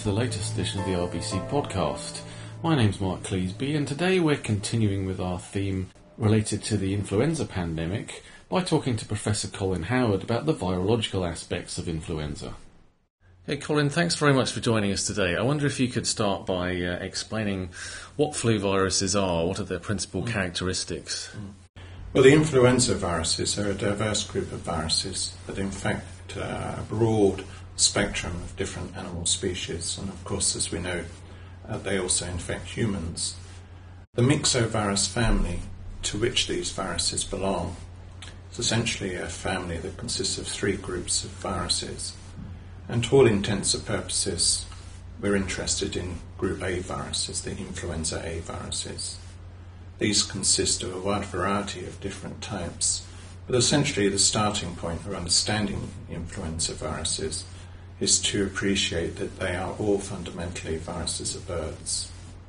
to the latest edition of the RBC podcast. My name's Mark Cleesby, and today we're continuing with our theme related to the influenza pandemic by talking to Professor Colin Howard about the virological aspects of influenza. Hey Colin, thanks very much for joining us today. I wonder if you could start by explaining what flu viruses are, what are their principal characteristics? Well, the influenza viruses are a diverse group of viruses that infect a broad spectrum of different animal species, and of course, as we know, they also infect humans. The myxovirus family to which these viruses belong is essentially a family that consists of three groups of viruses, and to all intents and purposes, we're interested in group A viruses, the influenza A viruses. These consist of a wide variety of different types, but essentially the starting point for understanding influenza viruses is to appreciate that they are all fundamentally viruses of birds.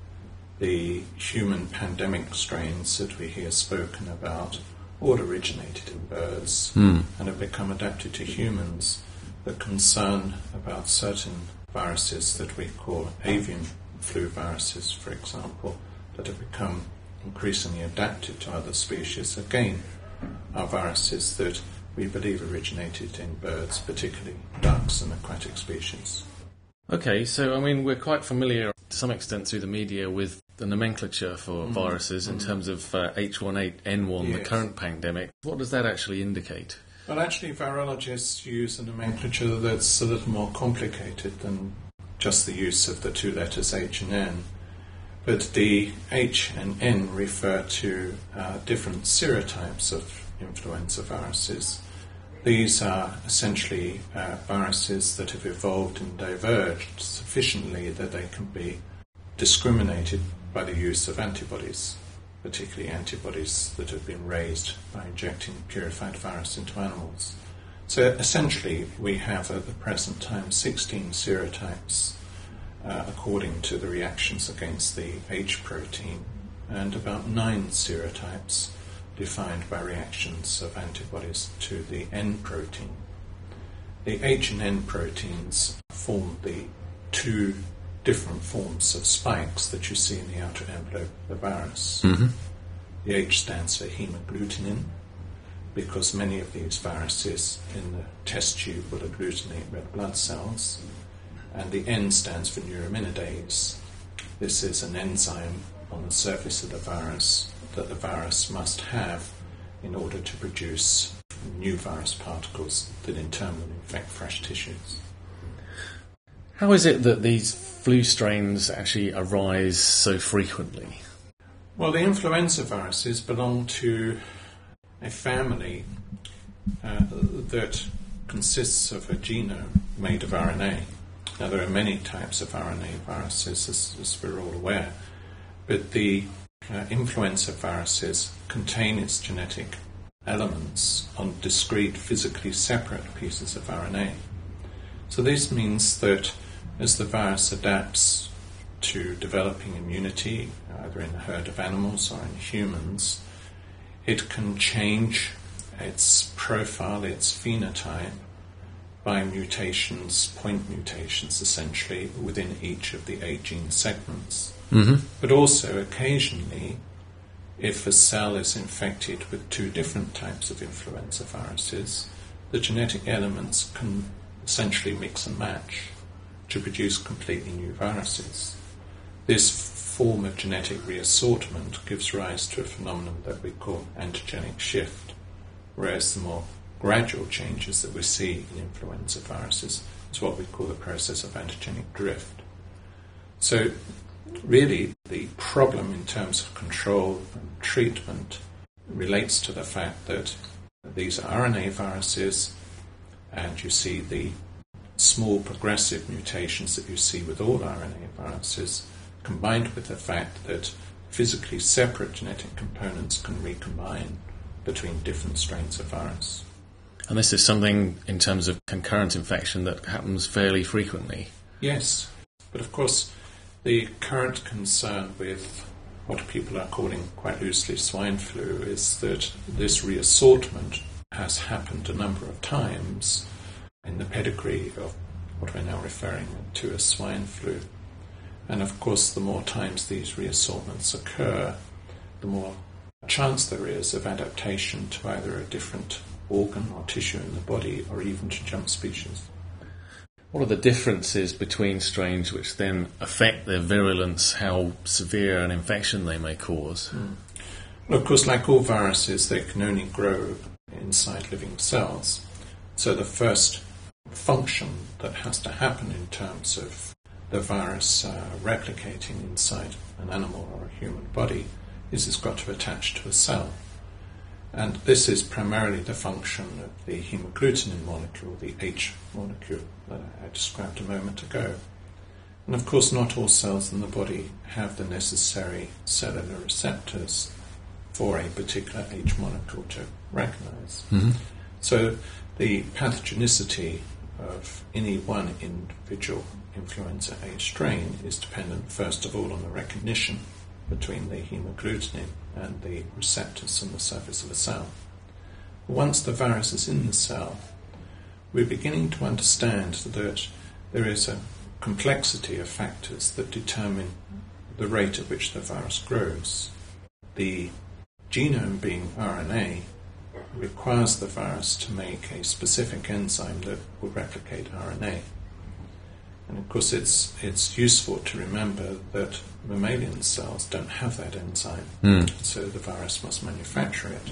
The human pandemic strains that we hear spoken about all originated in birds and have become adapted to humans. The concern about certain viruses that we call avian flu viruses, for example, that have become increasingly adapted to other species, again, are viruses that we believe originated in birds, particularly ducks and aquatic species. Okay, so we're quite familiar to some extent through the media with the nomenclature for viruses in terms of H1N1, Yes. the current pandemic. What does that actually indicate? Well, actually, virologists use a nomenclature that's a little more complicated than just the use of the two letters H and N. But the H and N refer to different serotypes of influenza viruses. These are essentially viruses that have evolved and diverged sufficiently that they can be discriminated by the use of antibodies, particularly antibodies that have been raised by injecting purified virus into animals. So essentially we have at the present time 16 serotypes according to the reactions against the H protein, and about 9 serotypes defined by reactions of antibodies to the N protein. The H and N proteins form the two different forms of spikes that you see in the outer envelope of the virus. The H stands for hemagglutinin, because many of these viruses in the test tube will agglutinate red blood cells, and the N stands for neuraminidase. This is an enzyme on the surface of the virus that the virus must have in order to produce new virus particles that in turn will infect fresh tissues. How is it that these flu strains actually arise so frequently? Well, the influenza viruses belong to a family that consists of a genome made of RNA. Now, there are many types of RNA viruses, as we're all aware, but the influenza viruses contain its genetic elements on discrete, physically separate pieces of RNA. So this means that as the virus adapts to developing immunity, either in a herd of animals or in humans, it can change its profile, its phenotype, by mutations, point mutations essentially, within each of the 8 gene segments. But also occasionally, if a cell is infected with 2 different types of influenza viruses, the genetic elements can essentially mix and match to produce completely new viruses. This form of genetic reassortment gives rise to a phenomenon that we call antigenic shift, whereas the more gradual changes that we see in influenza viruses is what we call the process of antigenic drift. So really, the problem in terms of control and treatment relates to the fact that these are RNA viruses, and you see the small progressive mutations that you see with all RNA viruses, combined with the fact that physically separate genetic components can recombine between different strains of virus. And this is something in terms of concurrent infection that happens fairly frequently. Yes, but of course the current concern with what people are calling quite loosely swine flu is that this reassortment has happened a number of times in the pedigree of what we're now referring to as swine flu. And of course, the more times these reassortments occur, the more chance there is of adaptation to either a different organ or tissue in the body, or even to jump species. What are the differences between strains which then affect their virulence, how severe an infection they may cause? Well, of course, like all viruses, they can only grow inside living cells. So the first function that has to happen in terms of the virus replicating inside an animal or a human body is it's got to attach to a cell. And this is primarily the function of the hemagglutinin molecule, the H molecule that I described a moment ago. And of course, not all cells in the body have the necessary cellular receptors for a particular H molecule to recognize. So the pathogenicity of any one individual influenza A strain is dependent, first of all, on the recognition between the hemagglutinin and the receptors on the surface of a cell. Once the virus is in the cell, we're beginning to understand that there is a complexity of factors that determine the rate at which the virus grows. The genome, being RNA, requires the virus to make a specific enzyme that will replicate RNA. And of course, it's useful to remember that mammalian cells don't have that enzyme, so the virus must manufacture it.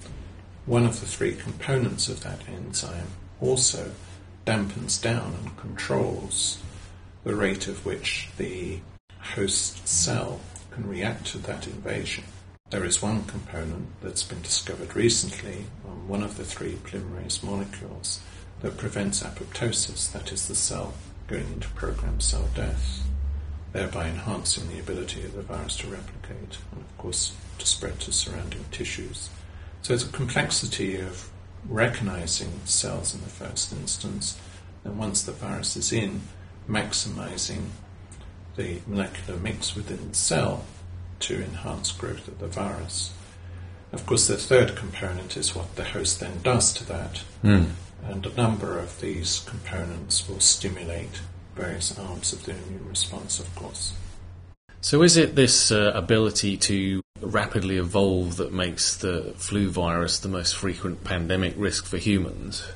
One of the three components of that enzyme also dampens down and controls the rate at which the host cell can react to that invasion. There is one component that's been discovered recently on one of the three polymerase molecules that prevents apoptosis, that is, the cell going into programmed cell death, thereby enhancing the ability of the virus to replicate and, of course, to spread to surrounding tissues. So it's a complexity of recognizing cells in the first instance, and once the virus is in, maximizing the molecular mix within the cell to enhance growth of the virus. Of course, the third component is what the host then does to that. And a number of these components will stimulate various arms of the immune response, of course. So is it this ability to rapidly evolve that makes the flu virus the most frequent pandemic risk for humans?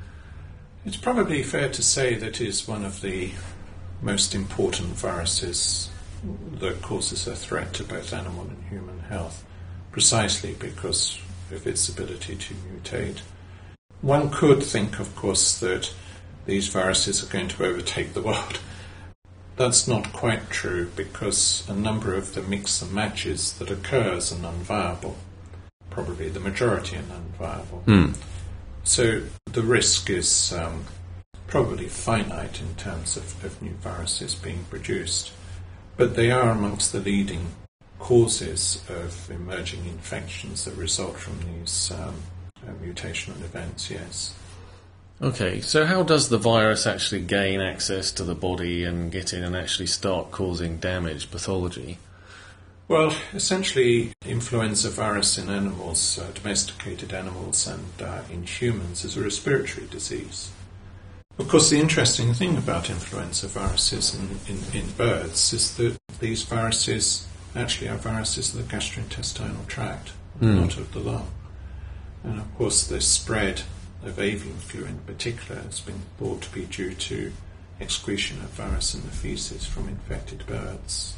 It's probably fair to say that it is one of the most important viruses that causes a threat to both animal and human health, precisely because of its ability to mutate. One could think, of course, that these viruses are going to overtake the world. That's not quite true, because a number of the mix and matches that occurs are non-viable. Probably the majority are non-viable. So the risk is probably finite in terms of new viruses being produced. But they are amongst the leading causes of emerging infections that result from these mutational events, yes. Okay, so how does the virus actually gain access to the body and get in and actually start causing damage, pathology? Well, essentially, influenza virus in animals, domesticated animals, and in humans is a respiratory disease. Of course, the interesting thing about influenza viruses in birds is that these viruses actually are viruses of the gastrointestinal tract, not of the lung. And of course, the spread of avian flu in particular has been thought to be due to excretion of virus in the feces from infected birds.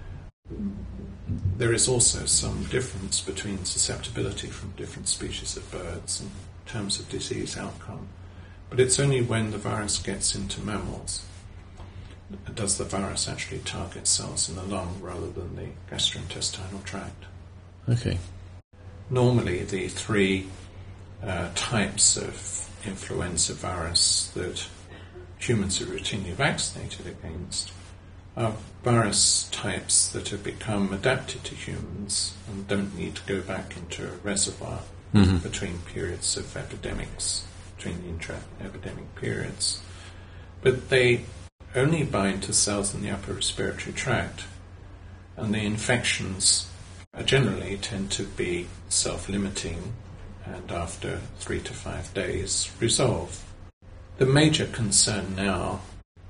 There is also some difference between susceptibility from different species of birds in terms of disease outcome. But it's only when the virus gets into mammals does the virus actually target cells in the lung rather than the gastrointestinal tract. Okay. Normally, the three types of influenza virus that humans are routinely vaccinated against are virus types that have become adapted to humans and don't need to go back into a reservoir between periods of epidemics, between the intra-epidemic periods. But they only bind to cells in the upper respiratory tract, and the infections generally tend to be self-limiting and after 3 to 5 days resolve. The major concern now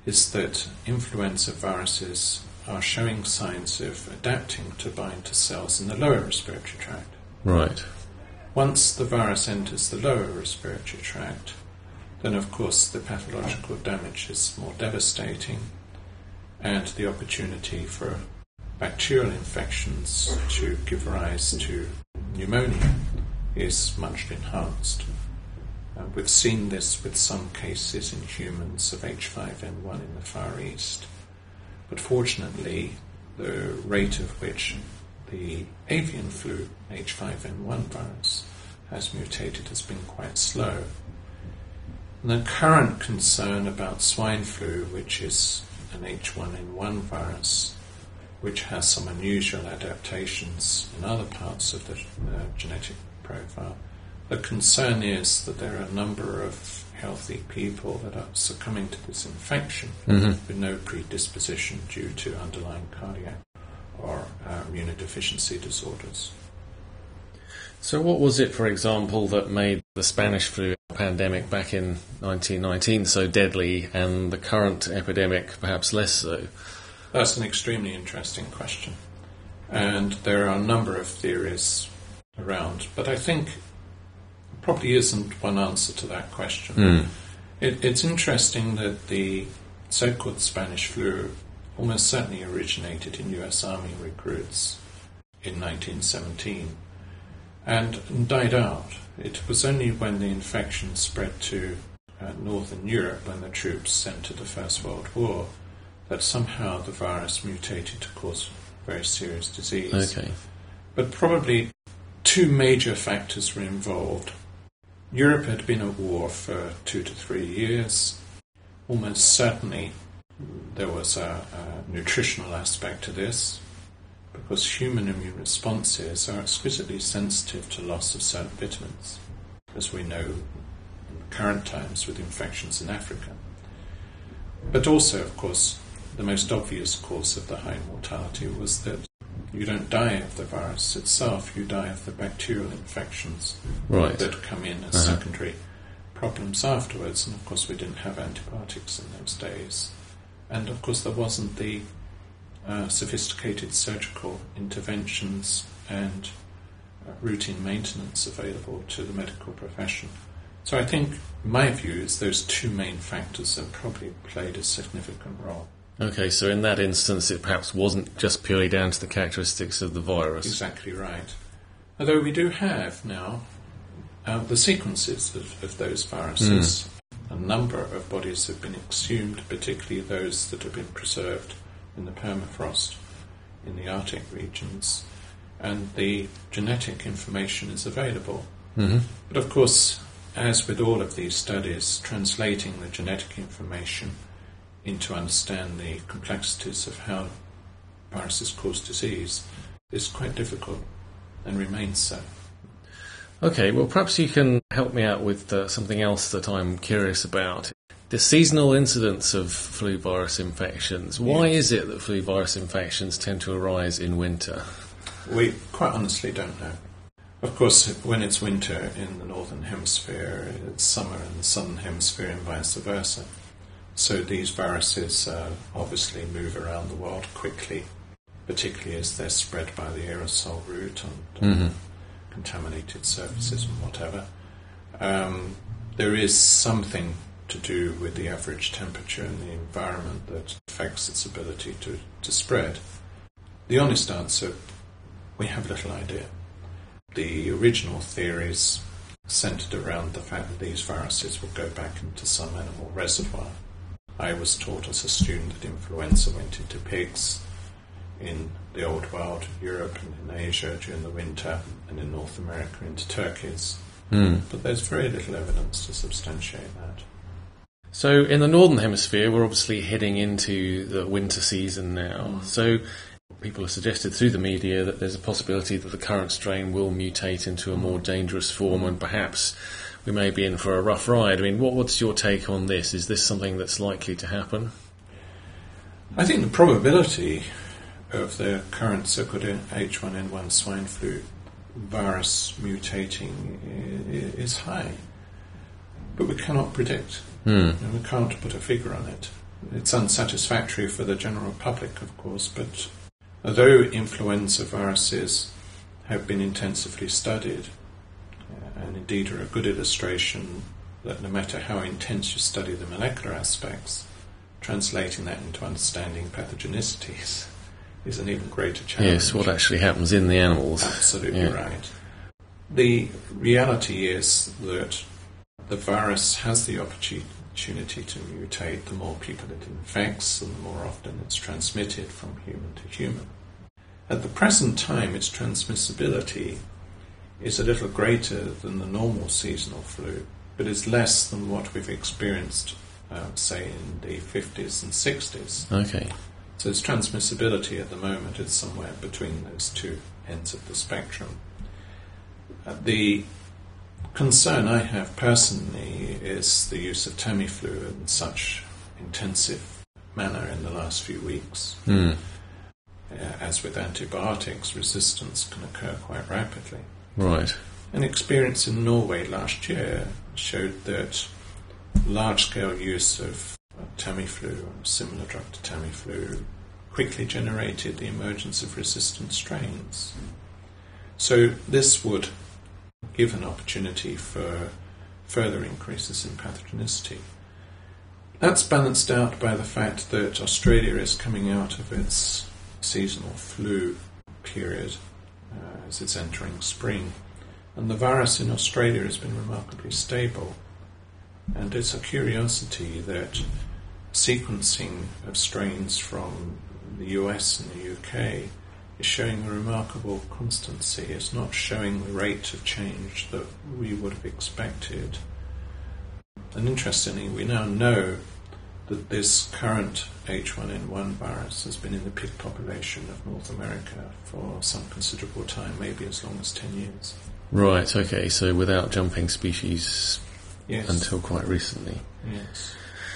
is that influenza viruses are showing signs of adapting to bind to cells in the lower respiratory tract. Right. Once the virus enters the lower respiratory tract, then of course the pathological damage is more devastating, and the opportunity for bacterial infections to give rise to pneumonia is much enhanced. We've seen this with some cases in humans of H5N1 in the Far East, but fortunately the rate at which the avian flu H5N1 virus has mutated has been quite slow. And the current concern about swine flu, which is an H1N1 virus, which has some unusual adaptations in other parts of the genetic profile, the concern is that there are a number of healthy people that are succumbing to this infection with no predisposition due to underlying cardiac or immunodeficiency disorders. So what was it, for example, that made the Spanish flu pandemic back in 1919 so deadly and the current epidemic perhaps less so? That's an extremely interesting question. And there are a number of theories around, but I think there probably isn't one answer to that question. It's interesting that the so-called Spanish flu almost certainly originated in US Army recruits in 1917 and died out. It was only when the infection spread to Northern Europe, when the troops entered the First World War, that somehow the virus mutated to cause very serious disease. Okay. But probably two major factors were involved. Europe had been at war for 2 to 3 years. Almost certainly there was a nutritional aspect to this, because human immune responses are exquisitely sensitive to loss of certain vitamins, as we know in current times with infections in Africa. But also, of course, the most obvious cause of the high mortality was that you don't die of the virus itself, you die of the bacterial infections that come in as secondary problems afterwards. And of course we didn't have antibiotics in those days. And of course there wasn't the sophisticated surgical interventions and routine maintenance available to the medical profession. So I think my view is those two main factors have probably played a significant role. Okay, so in that instance it perhaps wasn't just purely down to the characteristics of the virus. Exactly right. Although we do have now the sequences of those viruses. A number of bodies have been exhumed, particularly those that have been preserved in the permafrost in the Arctic regions, and the genetic information is available. But of course, as with all of these studies, translating the genetic information into understand the complexities of how viruses cause disease is quite difficult and remains so. Okay, well perhaps you can help me out with something else that I'm curious about. The seasonal incidence of flu virus infections. Why is it that flu virus infections tend to arise in winter? We quite honestly don't know. Of course, when it's winter in the northern hemisphere, it's summer in the southern hemisphere and vice versa. So these viruses obviously move around the world quickly, particularly as they're spread by the aerosol route on contaminated surfaces and whatever. There is something to do with the average temperature in the environment that affects its ability to spread. The honest answer, we have little idea. The original theories centered around the fact that these viruses would go back into some animal reservoir. I was taught as a student that influenza went into pigs in the old world, Europe and in Asia during the winter, and in North America into turkeys. But there's very little evidence to substantiate that. So in the Northern Hemisphere, we're obviously heading into the winter season now. So people have suggested through the media that there's a possibility that the current strain will mutate into a more dangerous form, and perhaps we may be in for a rough ride. I mean, what's your take on this? Is this something that's likely to happen? I think the probability of the current so-called H1N1 swine flu virus mutating is high, but we cannot predict. And we can't put a figure on it. It's unsatisfactory for the general public, of course, but although influenza viruses have been intensively studied, and indeed are a good illustration that no matter how intense you study the molecular aspects, translating that into understanding pathogenicities is an even greater challenge. Yes, what actually happens in the animals. Absolutely right. The reality is that the virus has the opportunity to mutate the more people it infects and the more often it's transmitted from human to human. At the present time, its transmissibility is a little greater than the normal seasonal flu, but is less than what we've experienced, say, in the 50s and 60s. Okay. So its transmissibility at the moment is somewhere between those two ends of the spectrum. The concern I have personally is the use of Tamiflu in such intensive manner in the last few weeks. As with antibiotics, resistance can occur quite rapidly. Right. An experience in Norway last year showed that large-scale use of Tamiflu, or a similar drug to Tamiflu, quickly generated the emergence of resistant strains. So this would give an opportunity for further increases in pathogenicity. That's balanced out by the fact that Australia is coming out of its seasonal flu period as it's entering spring, and the virus in Australia has been remarkably stable. And it's a curiosity that sequencing of strains from the US and the UK is showing a remarkable constancy. It's not showing the rate of change that we would have expected. And interestingly, we now know that this current H1N1 virus has been in the pig population of North America for some considerable time, maybe as long as 10 years. Right, okay, so without jumping species Yes. until quite recently. Yes.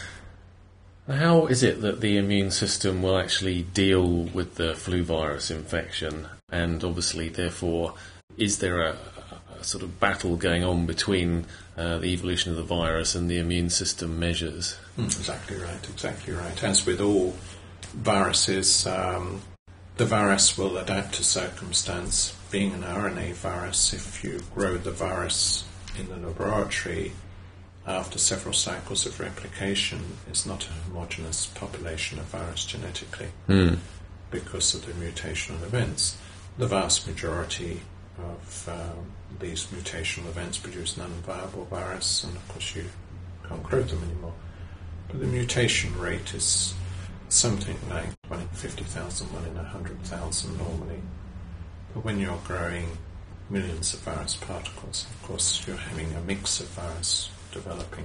How is it that the immune system will actually deal with the flu virus infection? And obviously, therefore, is there a sort of battle going on between the evolution of the virus and the immune system measures? Exactly right. As with all viruses, the virus will adapt to circumstance. Being an RNA virus, if you grow the virus in the laboratory, after several cycles of replication, it's not a homogeneous population of virus genetically because of the mutational events. The vast majority of these mutational events produce non-viable virus, and of course you can't grow them anymore. But the mutation rate is something like 1 in 50,000, 1 in 100,000 normally. But when you're growing millions of virus particles, of course you're having a mix of virus developing.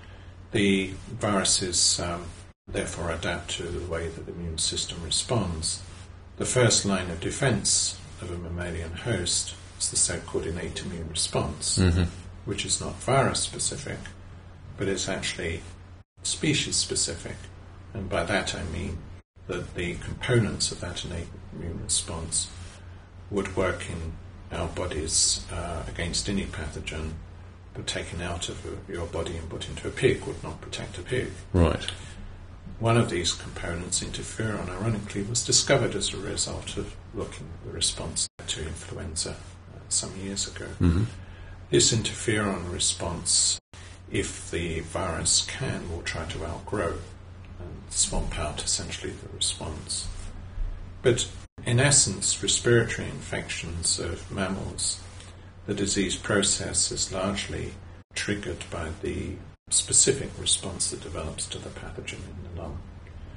The viruses therefore adapt to the way that the immune system responds. The first line of defense of a mammalian host is the so-called innate immune response, which is not virus-specific, but is actually species-specific. And by that I mean that the components of that innate immune response would work in our bodies against any pathogen, but taken out of your body and put into a pig would not protect a pig. Right. One of these components, interferon, ironically, was discovered as a result of looking at the response to influenza some years ago. This interferon response, if the virus can, will try to outgrow and swamp out essentially the response. But in essence, respiratory infections of mammals, the disease process is largely triggered by the specific response that develops to the pathogen in the lung.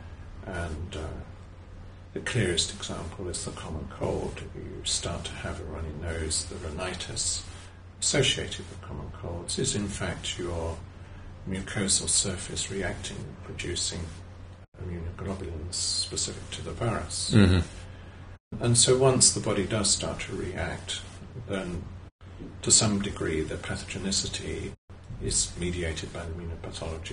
And the clearest example is the common cold. You start to have a runny nose, the rhinitis associated with common colds is in fact your mucosal surface reacting and producing immunoglobulins specific to the virus. And so once the body does start to react, then to some degree the pathogenicity is mediated by the immunopathology.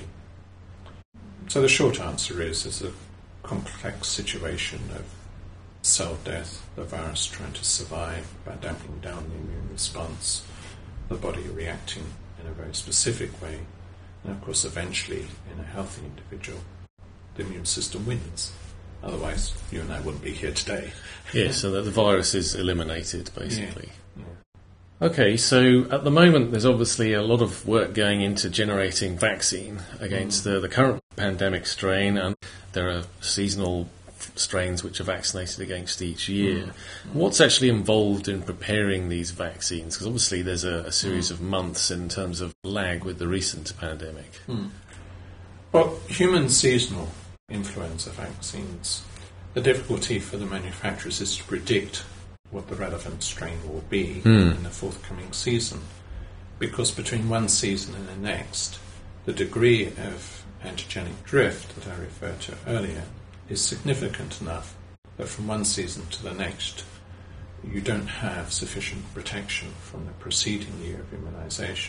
So the short answer is a complex situation of cell death, the virus trying to survive by dampening down the immune response, the body reacting in a very specific way, and of course eventually in a healthy individual the immune system wins. Otherwise, you and I wouldn't be here today. Yes, so that the virus is eliminated, basically. Yeah. Okay, so at the moment there's obviously a lot of work going into generating vaccine against the current pandemic strain, and there are seasonal strains which are vaccinated against each year. What's actually involved in preparing these vaccines? Because obviously there's a series of months in terms of lag with the recent pandemic. Well, human seasonal influenza vaccines, the difficulty for the manufacturers is to predict what the relevant strain will be in the forthcoming season, because between one season and the next, the degree of antigenic drift that I referred to earlier is significant enough that from one season to the next, you don't have sufficient protection from the preceding year of immunization.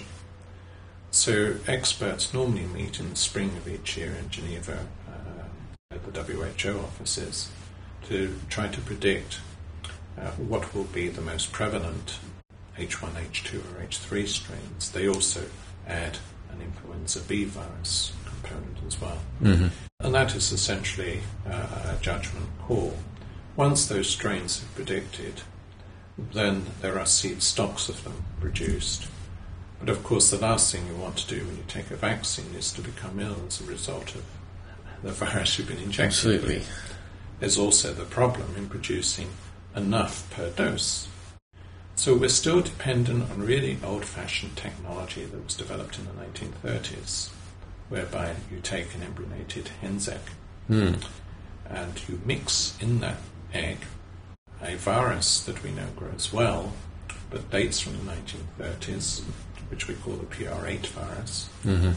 So experts normally meet in the spring of each year in Geneva at the WHO offices to try to predict what will be the most prevalent H1, H2 or H3 strains. They also add an influenza B virus component as well. And that is essentially a judgment call. Once those strains are predicted, then there are seed stocks of them produced. But of course the last thing you want to do when you take a vaccine is to become ill as a result of the virus you've been injected Absolutely. with. There's also the problem in producing enough per dose. So we're still dependent on really old-fashioned technology that was developed in the 1930s, whereby you take an embryonated hen's egg and you mix in that egg a virus that we know grows well, but dates from the 1930s, which we call the PR8 virus,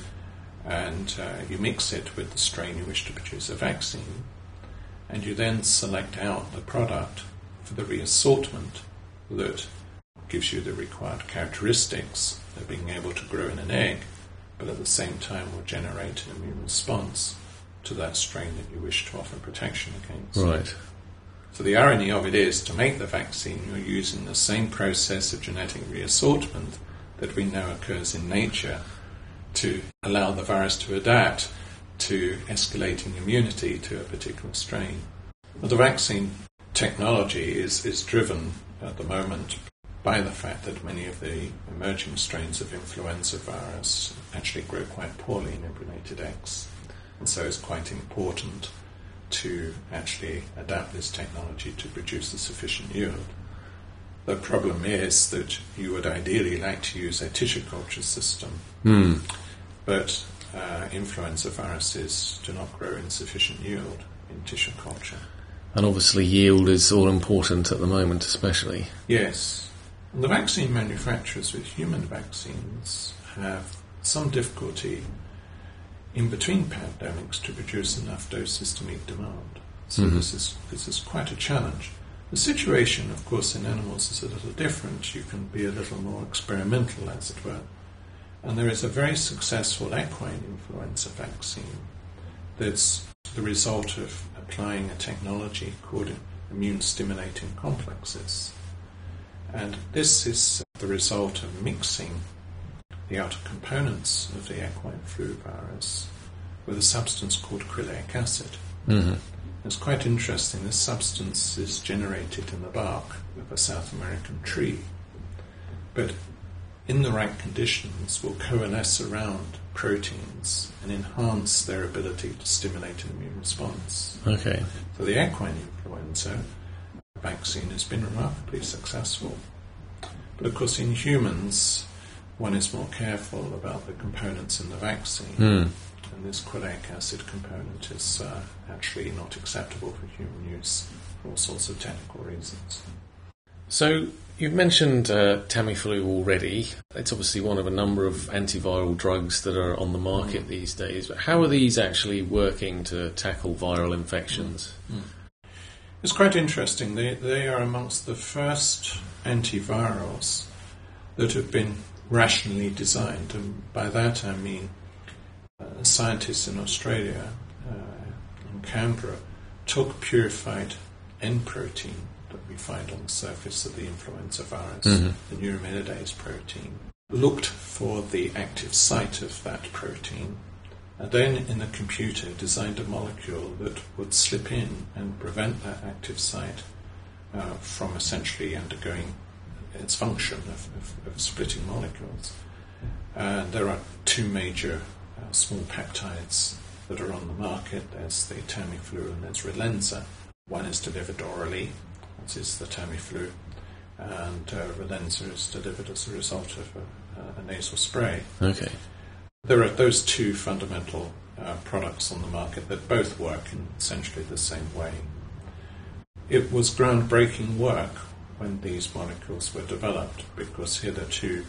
and you mix it with the strain you wish to produce a vaccine, and you then select out the product for the reassortment that gives you the required characteristics of being able to grow in an egg, but at the same time will generate an immune response to that strain that you wish to offer protection against. Right. So the irony of it is, to make the vaccine, you're using the same process of genetic reassortment that we know occurs in nature to allow the virus to adapt to escalating immunity to a particular strain. But the vaccine technology is driven at the moment by the fact that many of the emerging strains of influenza virus actually grow quite poorly in embryonated eggs. And so it's quite important to actually adapt this technology to produce a sufficient yield. The problem is that you would ideally like to use a tissue culture system, but influenza viruses do not grow in sufficient yield in tissue culture. And obviously yield is all important at the moment, especially. Yes. And the vaccine manufacturers with human vaccines have some difficulty in between pandemics to produce enough doses to meet demand. So this is quite a challenge. The situation, of course, in animals is a little different. You can be a little more experimental, as it were. And there is a very successful equine influenza vaccine that's the result of applying a technology called immune-stimulating complexes. And this is the result of mixing the outer components of the equine flu virus with a substance called acrylic acid. It's quite interesting. This substance is generated in the bark of a South American tree, but in the right conditions will coalesce around proteins and enhance their ability to stimulate an immune response. Okay. So the equine influenza vaccine has been remarkably successful. But of course in humans, one is more careful about the components in the vaccine. And this acrylic acid component is actually not acceptable for human use for all sorts of technical reasons. So you've mentioned Tamiflu already. It's obviously one of a number of antiviral drugs that are on the market these days. But how are these actually working to tackle viral infections? It's quite interesting. They are amongst the first antivirals that have been rationally designed. And by that I mean scientists in Australia, in Canberra, took purified N protein that we find on the surface of the influenza virus, the neuraminidase protein, looked for the active site of that protein, and then in the computer designed a molecule that would slip in and prevent that active site from essentially undergoing its function of splitting molecules. And there are two major small peptides that are on the market. There's the Tamiflu and there's Relenza. One is delivered orally, this is the Tamiflu, and Relenza is delivered as a result of a nasal spray. Okay. There are those two fundamental products on the market that both work in essentially the same way. It was groundbreaking work when these molecules were developed, because hitherto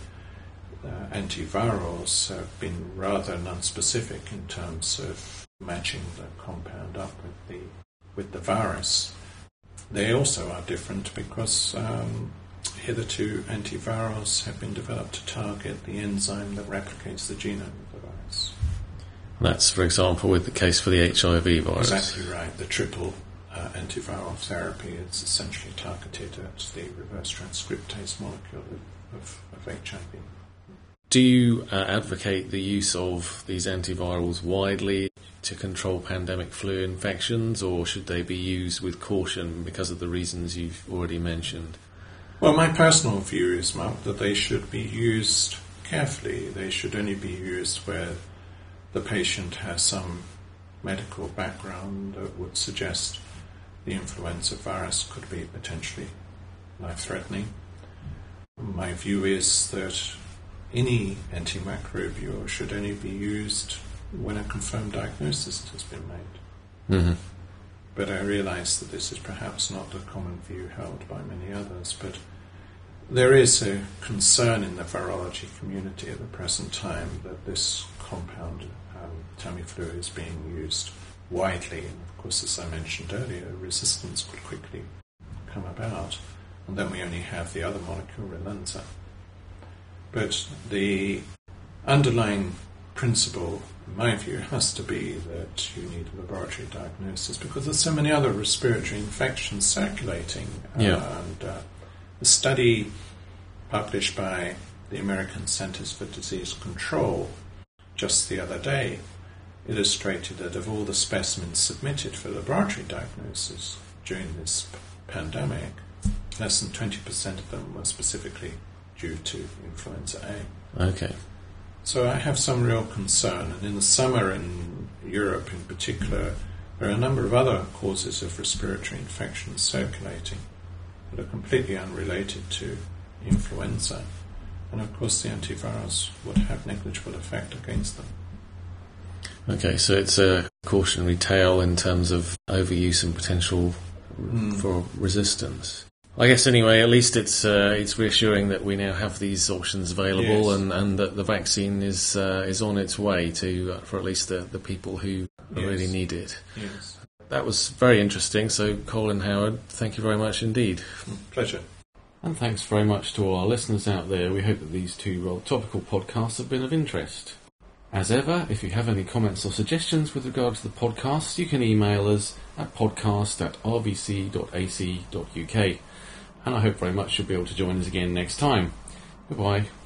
antivirals have been rather non-specific in terms of matching the compound up with the virus. They also are different because hitherto antivirals have been developed to target the enzyme that replicates the genome of the virus. That's, for example, with the case for the HIV virus. Exactly right. The triple antiviral therapy is essentially targeted at the reverse transcriptase molecule of HIV. Do you advocate the use of these antivirals widely to control pandemic flu infections, or should they be used with caution because of the reasons you've already mentioned? Well, my personal view is, Mark, that they should be used carefully. They should only be used where the patient has some medical background that would suggest the influenza virus could be potentially life-threatening. My view is that any antimicrobial should only be used when a confirmed diagnosis has been made. Mm-hmm. But I realise that this is perhaps not the common view held by many others, but there is a concern in the virology community at the present time that this compound, Tamiflu, is being used widely, and of course, as I mentioned earlier, resistance could quickly come about, and then we only have the other molecule, Relenza. But the underlying principle, in my view, has to be that you need a laboratory diagnosis, because there's so many other respiratory infections circulating. Yeah. And a study published by the American Centers for Disease Control just the other day illustrated that of all the specimens submitted for laboratory diagnosis during this pandemic, less than 20% of them were specifically due to influenza A. Okay. So I have some real concern, and in the summer in Europe in particular, there are a number of other causes of respiratory infections circulating that are completely unrelated to influenza, and of course the antivirals would have negligible effect against them. Okay, so it's a cautionary tale in terms of overuse and potential for resistance. I guess anyway, at least it's reassuring that we now have these options available, yes, and that the vaccine is on its way to for at least the people who yes, really need it. Yes. That was very interesting. So, Colin Howard, thank you very much indeed. Pleasure. And thanks very much to all our listeners out there. We hope that these two topical podcasts have been of interest. As ever, if you have any comments or suggestions with regard to the podcast, you can email us at podcast@rbc.ac.uk. And I hope very much you'll be able to join us again next time. Goodbye.